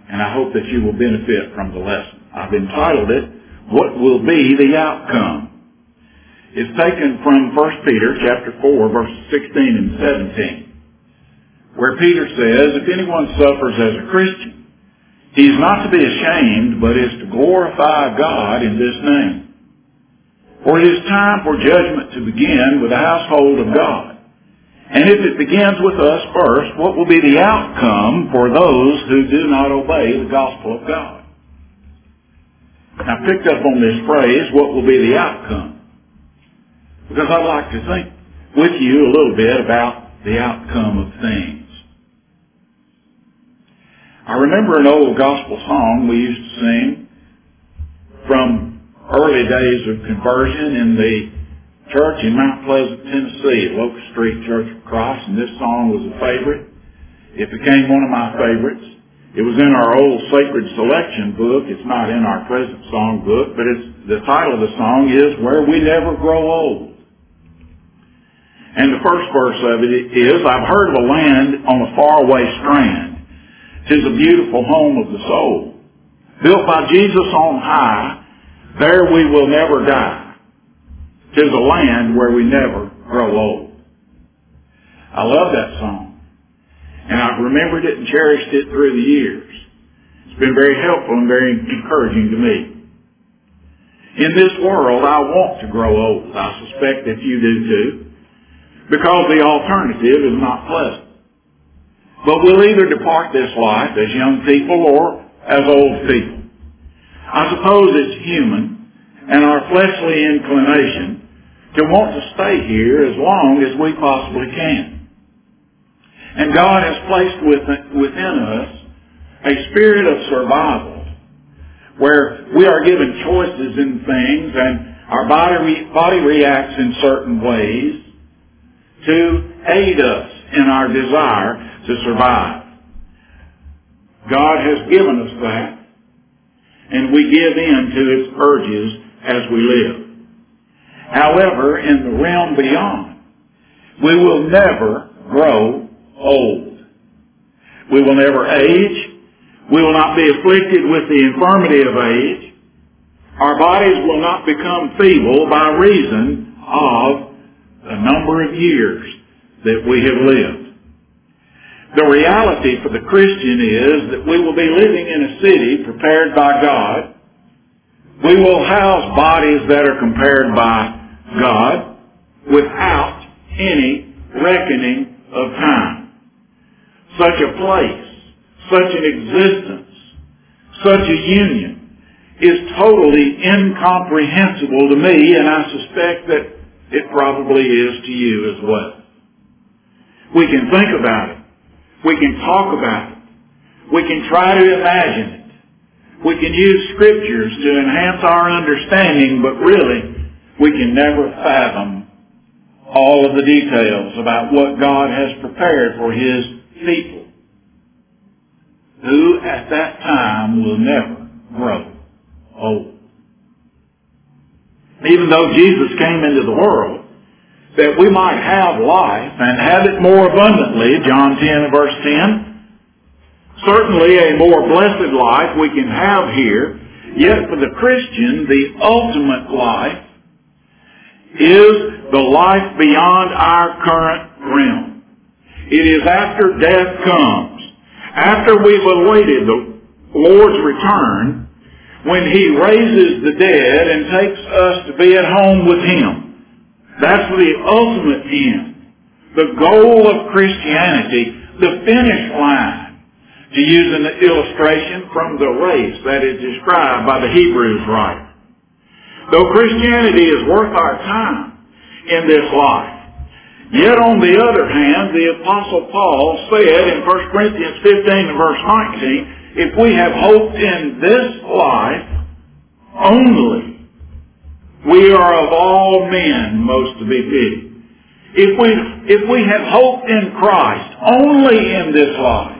and I hope that you will benefit from the lesson. I've entitled it, What Will Be the Outcome? It's taken from 1 Peter chapter 4, verses 16 and 17, where Peter says, if anyone suffers as a Christian, he is not to be ashamed, but is to glorify God in this name. For it is time for judgment to begin with the household of God. And if it begins with us first, what will be the outcome for those who do not obey the gospel of God? I picked up on this phrase, what will be the outcome? Because I'd like to think with you a little bit about the outcome of things. I remember an old gospel song we used to sing from early days of conversion in the church in Mount Pleasant, Tennessee, Locust Street Church of Christ, and this song was a favorite. It became one of my favorites. It was in our old Sacred Selection book. It's not in our present song book, but the title of the song is Where We Never Grow Old. And the first verse of it is, I've heard of a land on a faraway strand. 'Tis a beautiful home of the soul. Built by Jesus on high, there we will never die. 'Tis a land where we never grow old. I love that song. And I've remembered it and cherished it through the years. It's been very helpful and very encouraging to me. In this world, I want to grow old. I suspect that you do too. Because the alternative is not pleasant. But we'll either depart this life as young people or as old people. I suppose it's human and our fleshly inclination to want to stay here as long as we possibly can. And God has placed within us a spirit of survival where we are given choices in things and our body reacts in certain ways to aid us in our desire to survive. God has given us that, and we give in to its urges as we live. However, in the realm beyond, we will never grow old. We will never age. We will not be afflicted with the infirmity of age. Our bodies will not become feeble by reason of the number of years that we have lived. The reality for the Christian is that we will be living in a city prepared by God. We will house bodies that are prepared by God without any reckoning of time. Such a place, such an existence, such a union is totally incomprehensible to me, and I suspect that it probably is to you as well. We can think about it. We can talk about it. We can try to imagine it. We can use scriptures to enhance our understanding, but really, we can never fathom all of the details about what God has prepared for His people, who at that time will never grow old. Even though Jesus came into the world, that we might have life and have it more abundantly, John 10 and verse 10. Certainly a more blessed life we can have here, yet for the Christian, the ultimate life is the life beyond our current realm. It is after death comes, after we've awaited the Lord's return, when He raises the dead and takes us to be at home with Him. That's the ultimate end. The goal of Christianity, the finish line, to use an illustration from the race that is described by the Hebrews writer. Though Christianity is worth our time in this life, yet on the other hand, the Apostle Paul said in 1 Corinthians 15 and verse 19, if we have hope in this life only, we are of all men most to be pitied. If we have hope in Christ only in this life,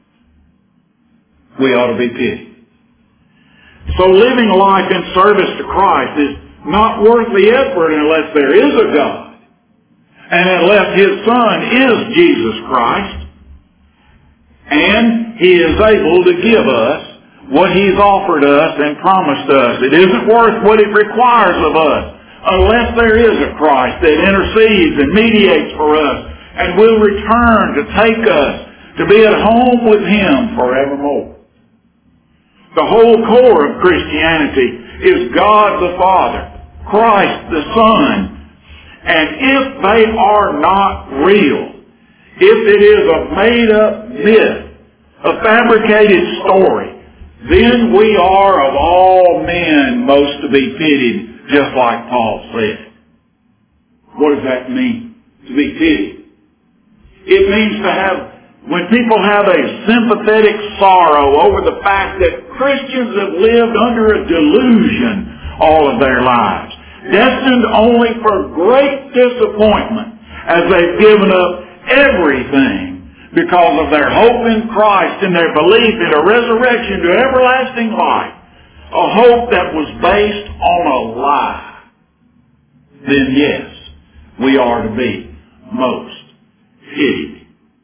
we ought to be pitied. So living a life in service to Christ is not worth the effort unless there is a God, and unless His Son is Jesus Christ, and He is able to give us what He's offered us and promised us. It isn't worth what it requires of us unless there is a Christ that intercedes and mediates for us and will return to take us to be at home with Him forevermore. The whole core of Christianity is God the Father, Christ the Son. And if they are not real, if it is a made-up myth, a fabricated story, then we are of all men most to be pitied, just like Paul said. What does that mean, to be pitied? It means to have, when people have a sympathetic sorrow over the fact that Christians have lived under a delusion all of their lives, destined only for great disappointment as they've given up everything because of their hope in Christ and their belief in a resurrection to everlasting life, a hope that was based on a lie, then yes, we are to be most pitied.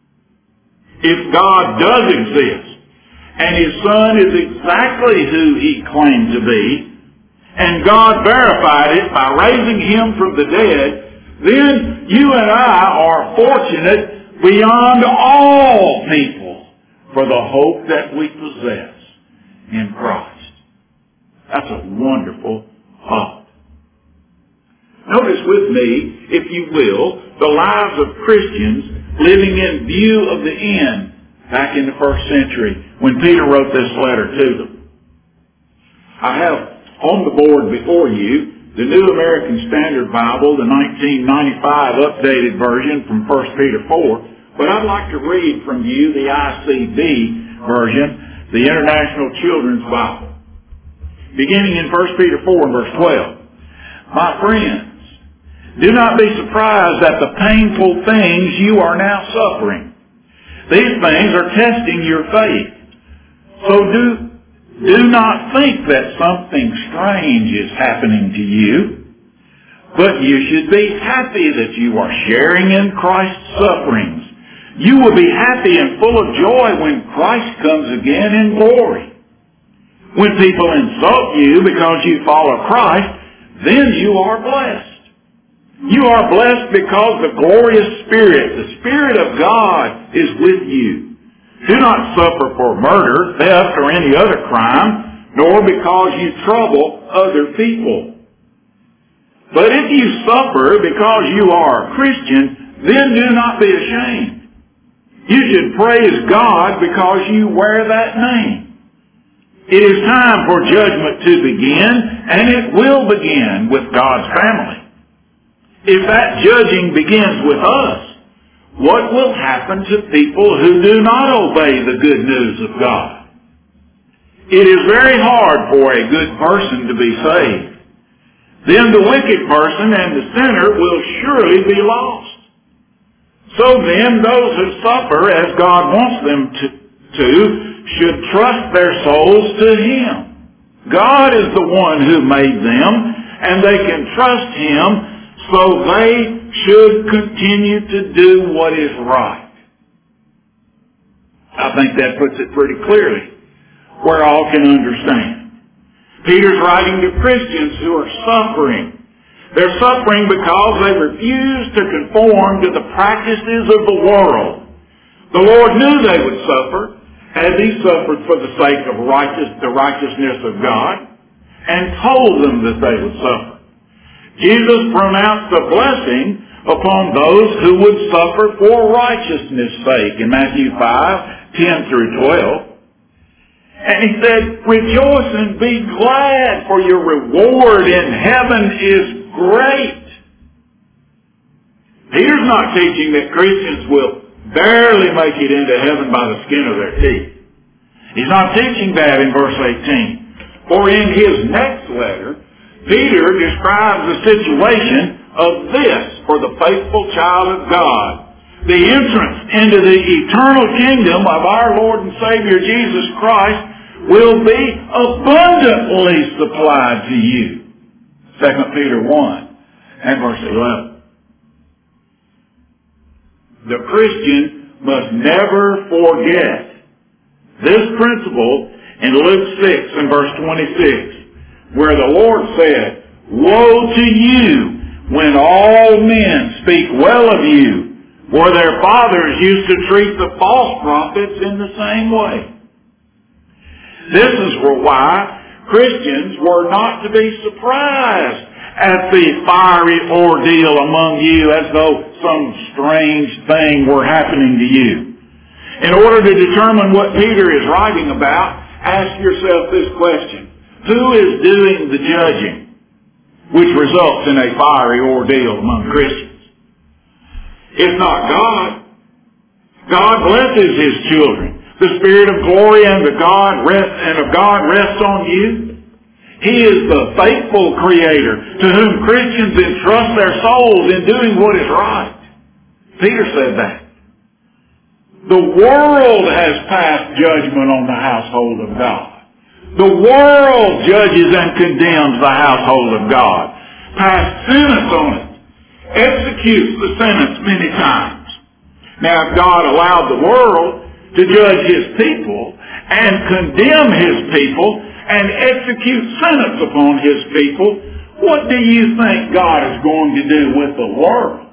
If God does exist, and His Son is exactly who He claimed to be, and God verified it by raising Him from the dead, then you and I are fortunate beyond all people for the hope that we possess in Christ. That's a wonderful thought. Notice with me, if you will, the lives of Christians living in view of the end back in the first century when Peter wrote this letter to them. I have on the board before you the New American Standard Bible, the 1995 updated version from 1 Peter 4, but I'd like to read from you the ICB version, the International Children's Bible. Beginning in 1 Peter 4 and verse 12. My friends, do not be surprised at the painful things you are now suffering. These things are testing your faith. So do not think that something strange is happening to you, but you should be happy that you are sharing in Christ's sufferings. You will be happy and full of joy when Christ comes again in glory. When people insult you because you follow Christ, then you are blessed. You are blessed because the glorious Spirit, the Spirit of God, is with you. Do not suffer for murder, theft, or any other crime, nor because you trouble other people. But if you suffer because you are a Christian, then do not be ashamed. You should praise God because you wear that name. It is time for judgment to begin, and it will begin with God's family. If that judging begins with us, what will happen to people who do not obey the good news of God? It is very hard for a good person to be saved. Then the wicked person and the sinner will surely be lost. So then those who suffer as God wants them to should trust their souls to Him. God is the one who made them, and they can trust Him, so they should continue to do what is right. I think that puts it pretty clearly where all can understand. Peter's writing to Christians who are suffering. They're suffering because they refuse to conform to the practices of the world. The Lord knew they would suffer, as He suffered for the sake of the righteousness of God, and told them that they would suffer. Jesus pronounced a blessing upon those who would suffer for righteousness' sake in Matthew 5:10 through 12. And He said, rejoice and be glad, for your reward in heaven is great. Peter's not teaching that Christians will barely make it into heaven by the skin of their teeth. He's not teaching that in verse 18. For in his next letter, Peter describes the situation of this for the faithful child of God. The entrance into the eternal kingdom of our Lord and Savior Jesus Christ will be abundantly supplied to you. 2 Peter 1 and verse 11. The Christian must never forget this principle in Luke 6 and verse 26, where the Lord said, "Woe to you when all men speak well of you, for their fathers used to treat the false prophets in the same way." This is why Christians were not to be surprised at the fiery ordeal among you as though some strange thing were happening to you. In order to determine what Peter is writing about, ask yourself this question: who is doing the judging, which results in a fiery ordeal among Christians? It's not God. God blesses His children. The Spirit of glory and of God rests on you. He is the faithful Creator to whom Christians entrust their souls in doing what is right. Peter said that. The world has passed judgment on the household of God. The world judges and condemns the household of God. Passed sentence on it. Executes the sentence many times. Now, if God allowed the world to judge His people and condemn His people and execute sentence upon His people, what do you think God is going to do with the world?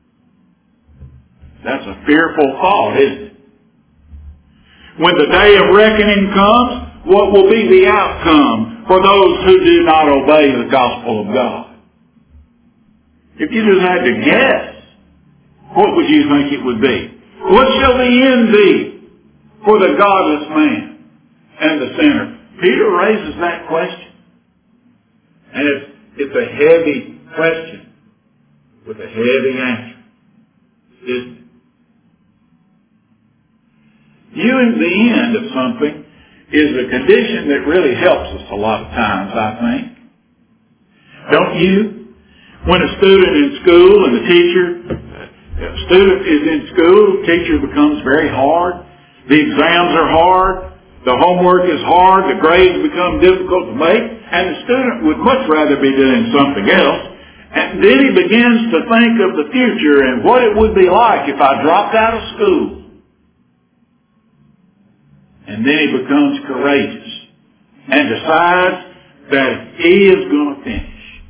That's a fearful thought, isn't it? When the day of reckoning comes, what will be the outcome for those who do not obey the gospel of God? If you just had to guess, what would you think it would be? What shall the end be for the godless man and the sinner? Peter raises that question. And it's a heavy question with a heavy answer, isn't it? Viewing the end of something is a condition that really helps us a lot of times, I think. Don't you? When a student in school and a student is in school, the teacher becomes very hard. The exams are hard. The homework is hard. The grades become difficult to make. And the student would much rather be doing something else. And then he begins to think of the future and what it would be like if I dropped out of school. And then he becomes courageous and decides that he is going to finish.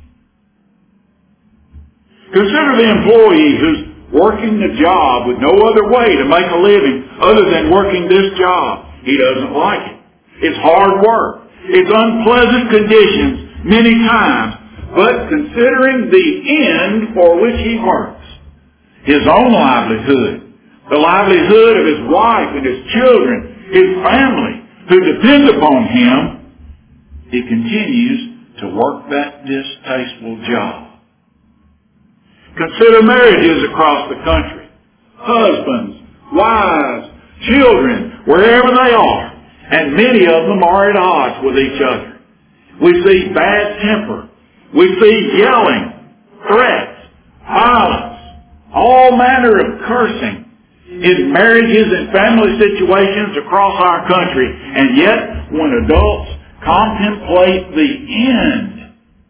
Consider the employee who's working a job with no other way to make a living other than working this job. He doesn't like it. It's hard work. It's unpleasant conditions many times. But considering the end for which he works, his own livelihood, the livelihood of his wife and his children, his family, who depend upon him, he continues to work that distasteful job. Consider marriages across the country. Husbands, wives, children, wherever they are. And many of them are at odds with each other. We see bad temper. We see yelling, threats, violence, all manner of cursing in marriages and family situations across our country. And yet, when adults contemplate the end,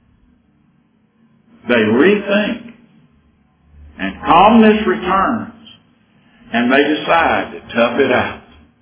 they rethink. And calmness returns, and they decide to tough it out.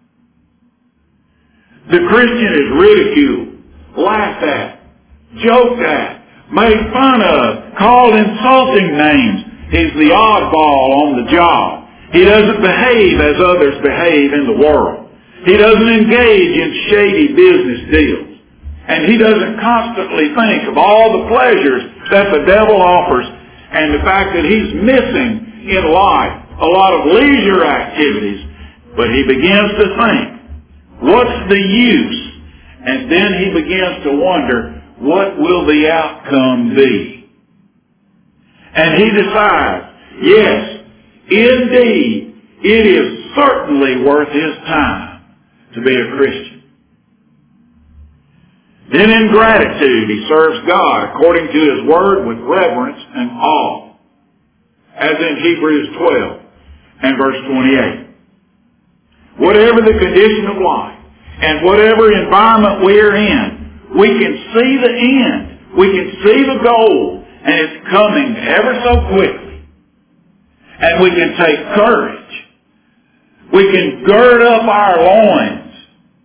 The Christian is ridiculed, laughed at, joked at, made fun of, called insulting names. He's the oddball on the job. He doesn't behave as others behave in the world. He doesn't engage in shady business deals. And he doesn't constantly think of all the pleasures that the devil offers and the fact that he's missing in life a lot of leisure activities. But he begins to think, what's the use? And then he begins to wonder, what will the outcome be? And he decides, yes, indeed, it is certainly worth his time to be a Christian. Then in gratitude, he serves God according to His Word with reverence and awe. As in Hebrews 12 and verse 28. Whatever the condition of life and whatever environment we are in, we can see the end. We can see the goal, and it's coming ever so quickly. And we can take courage. We can gird up our loins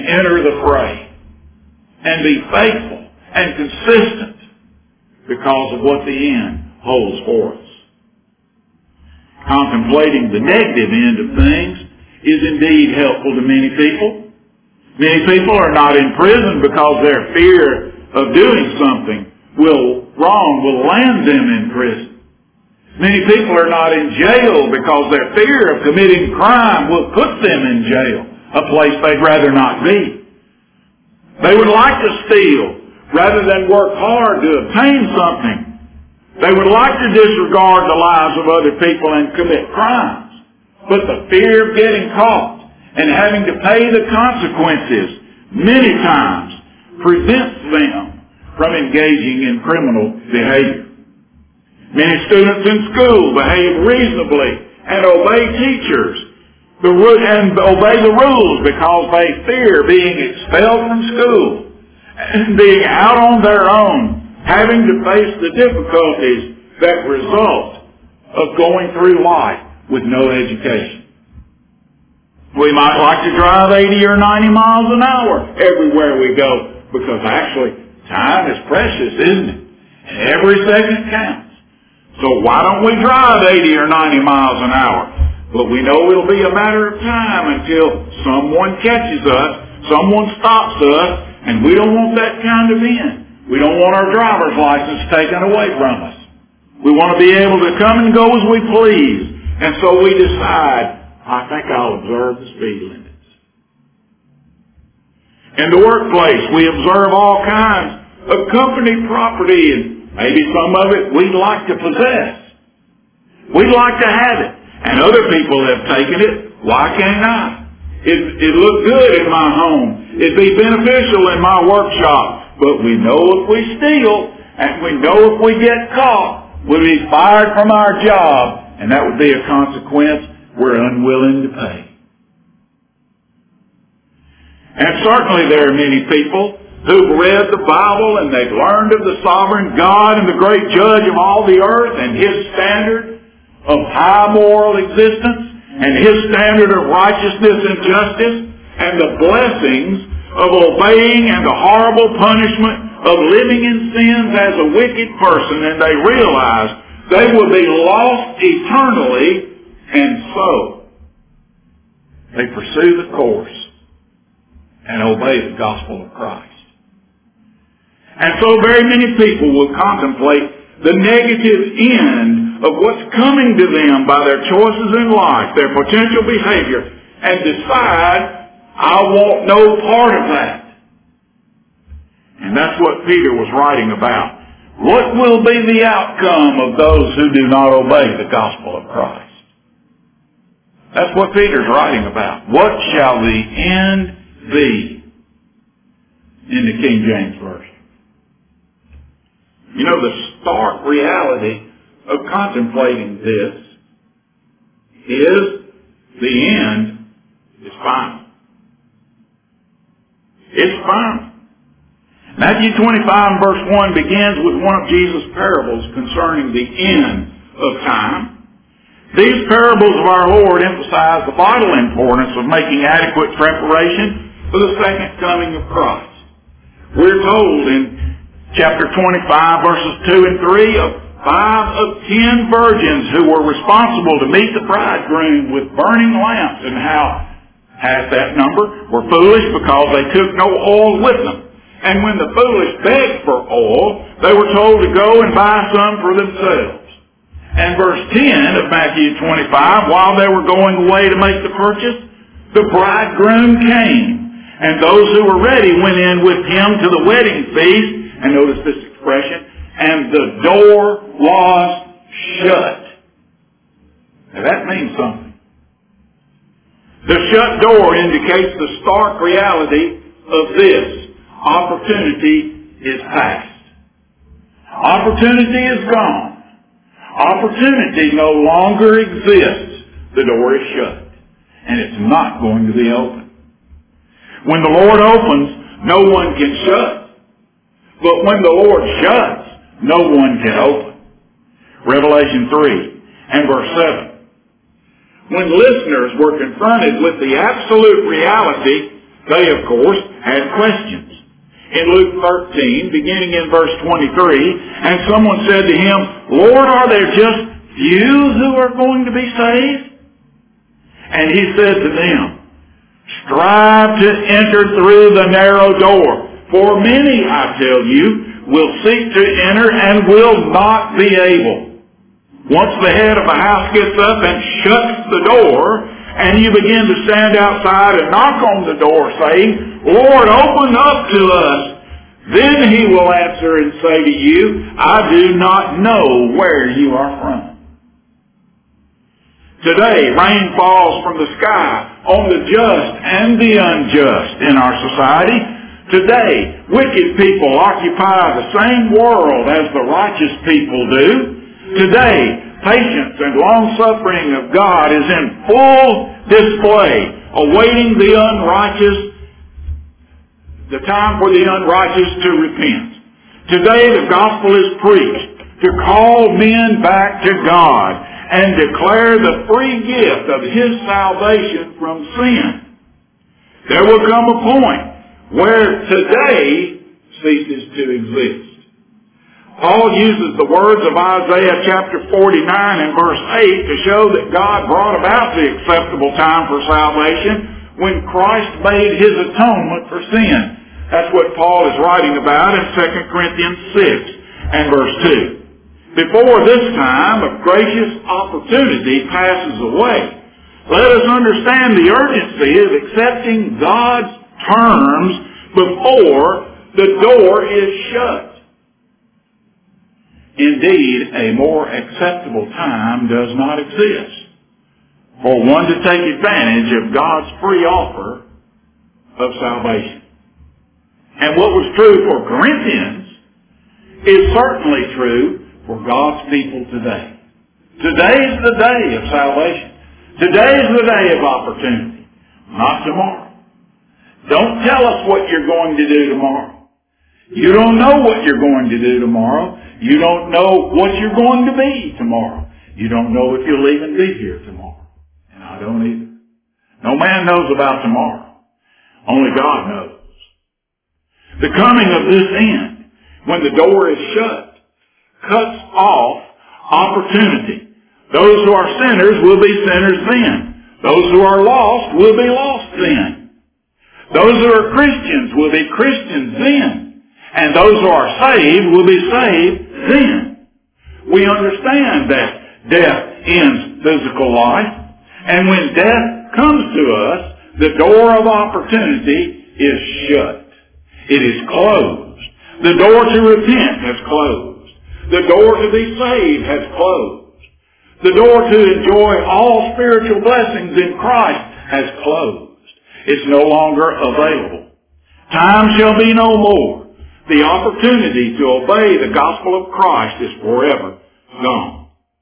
enter the fray and be faithful and consistent because of what the end holds for us. Contemplating the negative end of things is indeed helpful to many people. Many people are not in prison because their fear of doing something wrong will land them in prison. Many people are not in jail because their fear of committing crime will put them in jail, a place they'd rather not be. They would like to steal rather than work hard to obtain something. They would like to disregard the lives of other people and commit crimes. But the fear of getting caught and having to pay the consequences many times prevents them from engaging in criminal behavior. Many students in school behave reasonably and obey teachers and obey the rules because they fear being expelled from school and being out on their own, having to face the difficulties that result of going through life with no education. We might like to drive 80 or 90 miles an hour everywhere we go because actually time is precious, isn't it? And every second counts. So why don't we drive 80 or 90 miles an hour? But we know it'll be a matter of time until someone catches us, someone stops us, and we don't want that kind of end. We don't want our driver's license taken away from us. We want to be able to come and go as we please. And so we decide, I think I'll observe the speed limits. In the workplace, we observe all kinds of company property, and maybe some of it we'd like to possess. We'd like to have it. And other people have taken it. Why can't I? It looked good in my home. It'd be beneficial in my workshop. But we know if we steal, and we know if we get caught, we'll be fired from our job. And that would be a consequence we're unwilling to pay. And certainly there are many people who've read the Bible and they've learned of the sovereign God and the great judge of all the earth and His standard of high moral existence and His standard of righteousness and justice and the blessings of obeying and the horrible punishment of living in sins as a wicked person, and they realize they will be lost eternally, and so they pursue the course and obey the gospel of Christ. And so very many people will contemplate the negative end of what's coming to them by their choices in life, their potential behavior, and decide, I want no part of that. And that's what Peter was writing about. What will be the outcome of those who do not obey the gospel of Christ? That's what Peter's writing about. What shall the end be? In the King James Version. You know, the stark reality of contemplating this is the end is final. It's final. Matthew 25 verse 1 begins with one of Jesus' parables concerning the end of time. These parables of our Lord emphasize the vital importance of making adequate preparation for the second coming of Christ. We're told in chapter 25 verses 2 and 3 of 5 of 10 virgins who were responsible to meet the bridegroom with burning lamps, and how half that number were foolish because they took no oil with them. And when the foolish begged for oil, they were told to go and buy some for themselves. And verse 10 of Matthew 25, while they were going away to make the purchase, the bridegroom came. And those who were ready went in with him to the wedding feast. And notice this expression, and the door was shut. Now that means something. The shut door indicates the stark reality of this. Opportunity is past. Opportunity is gone. Opportunity no longer exists. The door is shut. And it's not going to be open. When the Lord opens, no one can shut. But when the Lord shuts, no one can open. Revelation 3 and verse 7. When listeners were confronted with the absolute reality They, of course, had questions. In Luke 13, beginning in verse 23, and someone said to him, Lord, are there just few who are going to be saved? And he said to them, strive to enter through the narrow door, for many, I tell you, will seek to enter and will not be able. Once the head of a house gets up and shuts the door, and you begin to stand outside and knock on the door saying, Lord, open up to us, then he will answer and say to you, I do not know where you are from. Today, rain falls from the sky on the just and the unjust in our society. Today, wicked people occupy the same world as the righteous people do. Today, patience and long-suffering of God is in full display, awaiting the time for the unrighteous to repent. Today, the gospel is preached to call men back to God and declare the free gift of His salvation from sin. There will come a point where today ceases to exist. Paul uses the words of Isaiah chapter 49 and verse 8 to show that God brought about the acceptable time for salvation when Christ made His atonement for sin. That's what Paul is writing about in 2 Corinthians 6 and verse 2. Before this time of gracious opportunity passes away, let us understand the urgency of accepting God's terms before the door is shut. Indeed, a more acceptable time does not exist for one to take advantage of God's free offer of salvation. And what was true for Corinthians is certainly true for God's people today. Today is the day of salvation. Today is the day of opportunity, not tomorrow. Don't tell us what you're going to do tomorrow. You don't know what you're going to do tomorrow. You don't know what you're going to be tomorrow. You don't know if you'll even be here tomorrow. And I don't either. No man knows about tomorrow. Only God knows. The coming of this end, when the door is shut, cuts off opportunity. Those who are sinners will be sinners then. Those who are lost will be lost then. Those who are Christians will be Christians then. And those who are saved will be saved then. We understand that death ends physical life. And when death comes to us, the door of opportunity is shut. It is closed. The door to repent has closed. The door to be saved has closed. The door to enjoy all spiritual blessings in Christ has closed. It's no longer available. Time shall be no more. The opportunity to obey the gospel of Christ is forever gone.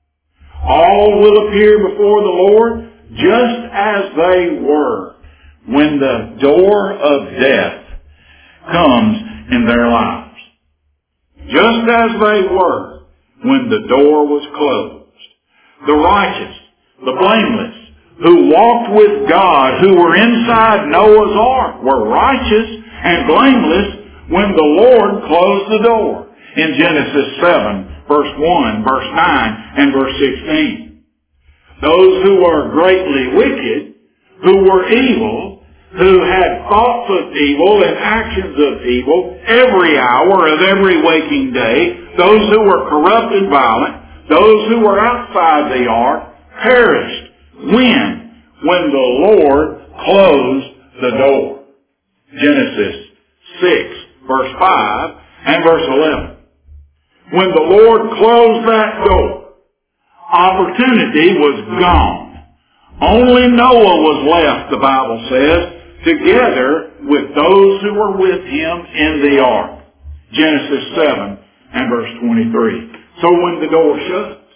All will appear before the Lord just as they were when the door of death comes in their lives. Just as they were when the door was closed. The righteous, the blameless, who walked with God, who were inside Noah's ark, were righteous and blameless when the Lord closed the door. In Genesis 7, verse 1, verse 9, and verse 16. Those who were greatly wicked, who were evil, who had thoughts of evil and actions of evil every hour of every waking day, those who were corrupt and violent, those who were outside the ark, perished. When the Lord closed the door. Genesis 6, verse 5 and verse 11. When the Lord closed that door, opportunity was gone. Only Noah was left, the Bible says, together with those who were with him in the ark. Genesis 7 and verse 23. So when the door shuts,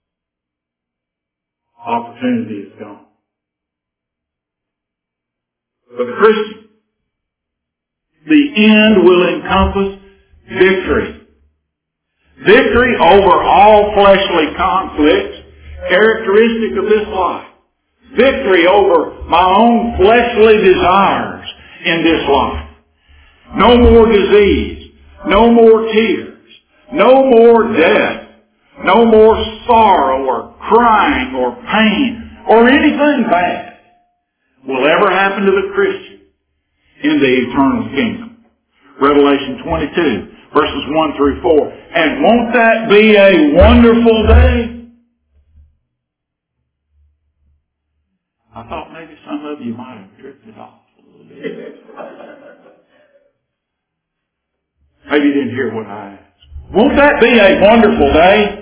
opportunity is gone. For the Christian, the end will encompass victory. Victory over all fleshly conflicts characteristic of this life. Victory over my own fleshly desires in this life. No more disease. No more tears. No more death. No more sorrow or crying or pain or anything bad will ever happen to the Christian in the eternal kingdom. Revelation 22, verses 1 through 4. And won't that be a wonderful day? I thought maybe some of you might have drifted off a little bit. Maybe you didn't hear what I asked. Won't that be a wonderful day?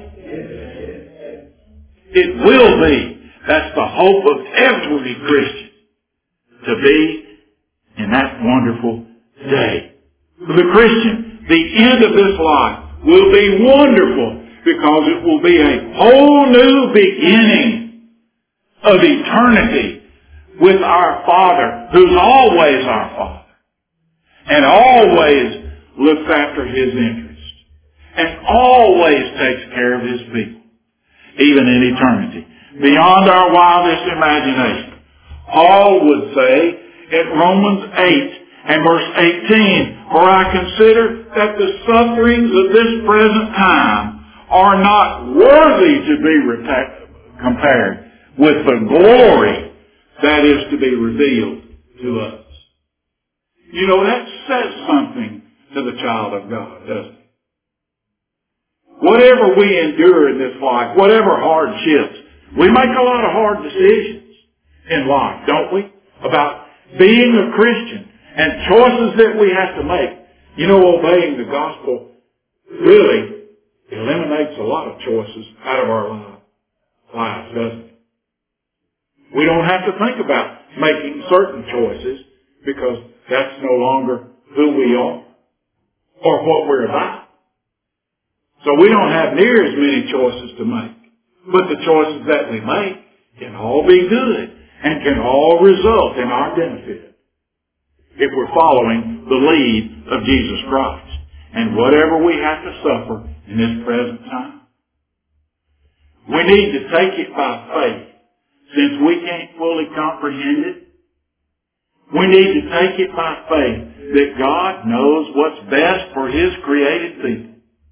It will be. That's the hope of every Christian, to be in that wonderful day. For the Christian, the end of this life will be wonderful because it will be a whole new beginning of eternity with our Father, who's always our Father and always looks after His interests and always takes care of His people, even in eternity, beyond our wildest imagination. Paul would say in Romans 8 and verse 18, for I consider that the sufferings of this present time are not worthy to be compared with the glory that is to be revealed to us. You know, that says something to the child of God, doesn't it? Whatever we endure in this life, whatever hardships, we make a lot of hard decisions in life, don't we? About being a Christian and choices that we have to make. You know, obeying the gospel really eliminates a lot of choices out of our lives, doesn't it? We don't have to think about making certain choices because that's no longer who we are or what we're about. So we don't have near as many choices to make. But the choices that we make can all be good and can all result in our benefit if we're following the lead of Jesus Christ. And whatever we have to suffer in this present time, we need to take it by faith. Since we can't fully comprehend it, we need to take it by faith that God knows what's best for His created people.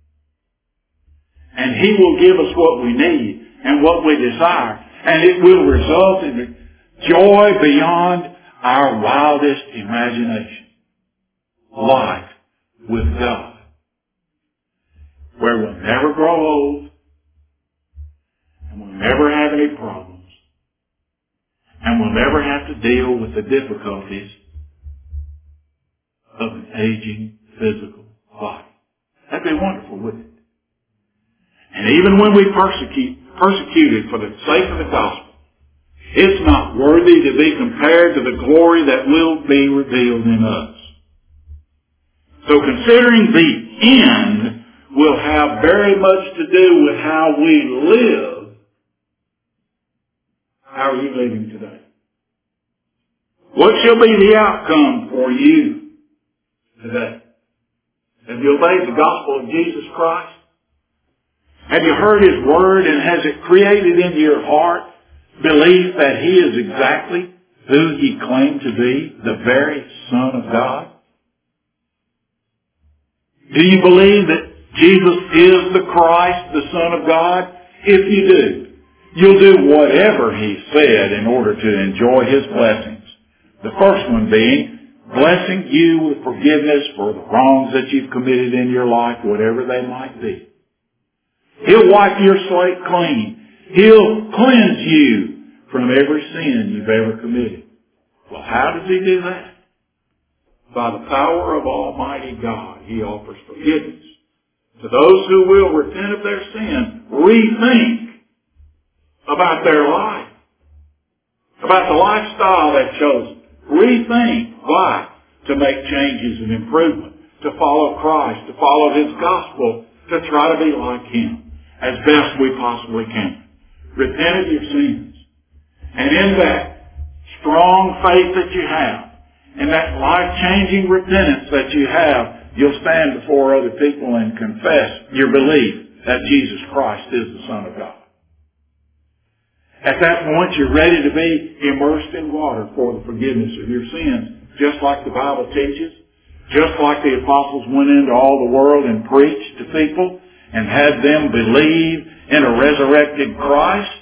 And He will give us what we need and what we desire. And it will result in joy beyond our wildest imagination. Life with God. Where we'll never grow old. And we'll never have any problems. And we'll never have to deal with the difficulties of an aging physical body. That'd be wonderful, wouldn't it? And even when we persecuted for the sake of the gospel, it's not worthy to be compared to the glory that will be revealed in us. So considering the end will have very much to do with how we live. How are you living today? What shall be the outcome for you today? Have you obeyed the gospel of Jesus Christ? Have you heard His word, and has it created into your heart belief that He is exactly who He claimed to be, the very Son of God? Do you believe that Jesus is the Christ, the Son of God? If you do, you'll do whatever He said in order to enjoy His blessings. The first one being blessing you with forgiveness for the wrongs that you've committed in your life, whatever they might be. He'll wipe your slate clean. He'll cleanse you from every sin you've ever committed. Well, how does He do that? By the power of Almighty God, He offers forgiveness to those who will repent of their sin, rethink about their life, about the lifestyle they've chosen. Rethink why to make changes and improvement, to follow Christ, to follow His gospel, to try to be like Him as best we possibly can. Repent of your sins. And in that strong faith that you have, in that life-changing repentance that you have, you'll stand before other people and confess your belief that Jesus Christ is the Son of God. At that point, you're ready to be immersed in water for the forgiveness of your sins. just like the Bible teaches, just like the apostles went into all the world and preached to people and had them believe in a resurrected Christ.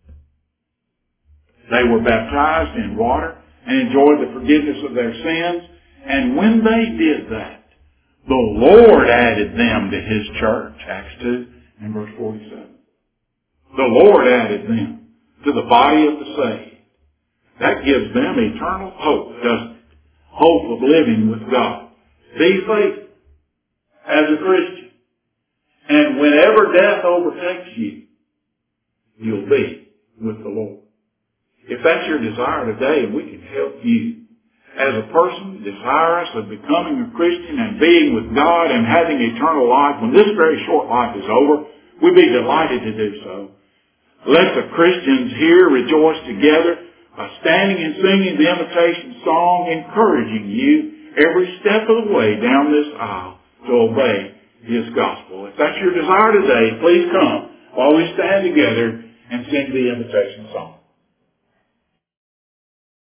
They were baptized in water and enjoyed the forgiveness of their sins. And when they did that, the Lord added them to His church. Acts 2 and verse 47. The Lord added them to the body of the saved. That gives them eternal hope, doesn't it? Hope of living with God. Be faithful as a Christian. And whenever death overtakes you, you'll be with the Lord. If that's your desire today, we can help you. As a person desirous of becoming a Christian and being with God and having eternal life, when this very short life is over, we'd be delighted to do so. Let the Christians here rejoice together by standing and singing the invitation song, encouraging you every step of the way down this aisle to obey His gospel. If that's your desire today, please come while we stand together and sing the invitation song.